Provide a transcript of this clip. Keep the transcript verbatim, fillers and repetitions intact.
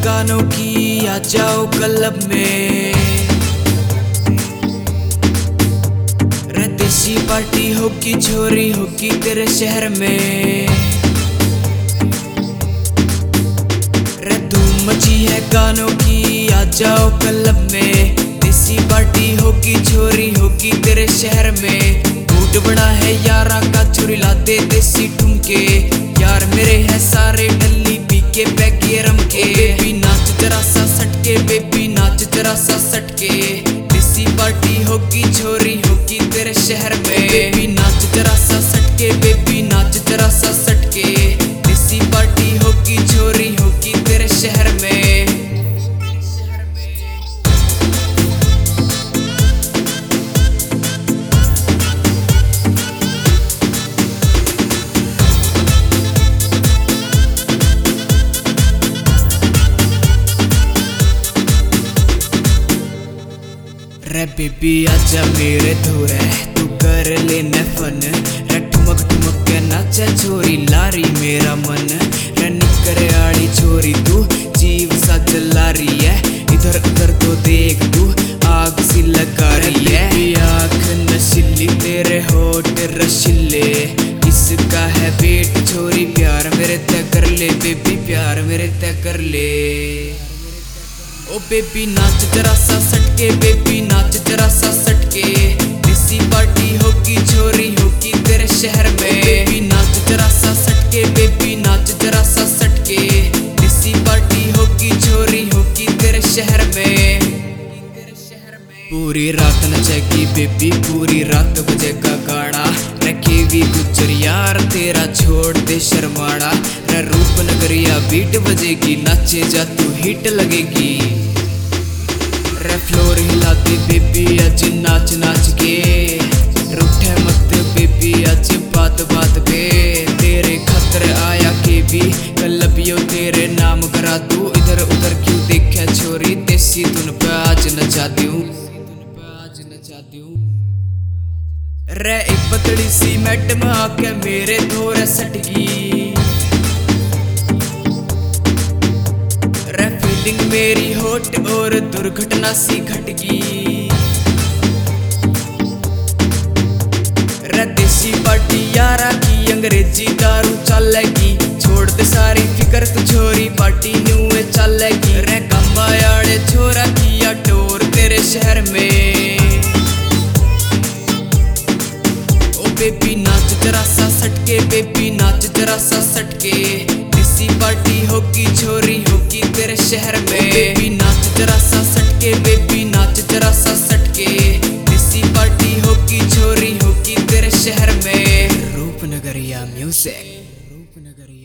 कानों की, आ जाओ क्लब में। रे देसी पार्टी होगी, छोरी होगी तेरे शहर में। रे धूम मची है गानों की, आ जाओ क्लब में। देसी पार्टी होगी, छोरी होगी तेरे शहर में। मूड बना है यारा का, छोरी लाते देसी ठुमके। यार मेरे है सारे डल्ली पी के पैके रम के। बेबी नाच जरा सा सटके, बेबी नाच जरा सा सटके। देसी पार्टी होगी, छोरी होगी तेरे शहर में। बेबी नाच जरा सा सटके, बेबी नाच जरा सा सटके। देसी पार्टी होगी, छोरी होगी तेरे शहर में। रे बेबी आजा मेरे धोरे, तू कर लेने फन। रे ठुमक ठुमक के नाचा छोरी, लारी मेरा मन। रे निकरे आड़ी छोरी तू, जीव सा जला रही है। इधर उधर तो देख तू, आग सी लगा रही है। आँख नशीली, तेरे होठ रशीले। किसका है पेट छोरी, प्यार मेरे तय कर ले। बेबी प्यार मेरे तय कर ले। ओ बेबी नाच जरा सा सटके, बेबी नाच जरा सा सटके। देसी पार्टी होगी, छोरी होगी तेरे शहर में। बेबी नाच जरा सा सटके, बेबी नाच जरा सा सटके। देसी पार्टी होगी, छोरी होगी तेरे शहर में। पूरी रात नचेगी बेबी, पूरी रात बजेगा गाना। रखे भी गुजर यार तेरा, छोड़ दे शर्माना। रे रूप नगरिया बीट बजेगी, नाचे जा तू हिट लगेगी। रे फ्लोर हिलाती बेबी आज नाच नाच के। रूठे मत बेबी आज बात बात पे। तेरे खतर आया के भी, कलबियो तेरे नाम करा तू। इधर उधर क्यों देखा छोरी, देसी धुन पे आज नचा दूं। रे एक पतली सी मैडम आके मेरे धोरे सटगी। रे फीलिंग मेरी होट और दुर्घटना सी घटगी। रे देसी पार्टी यारा की, अंग्रेजी दारू चलेगी। छोड़ दे सारी फिकर तू छोरी, पार्टी न्यूए चलेगी। रे गंबायाड़े छोरा किया टोर तेरे शहर में। बेबी नाच जरा सा सटके, बेबी नाच जरा सा सटके। देसी पार्टी होगी, छोरी होगी तेरे शहर में। बेबी नाच जरा सा सटके, बेबी नाच जरा सा सटके। देसी पार्टी होगी, छोरी होगी तेरे शहर में। रूपनगरिया म्यूजिक, रूपनगरिया।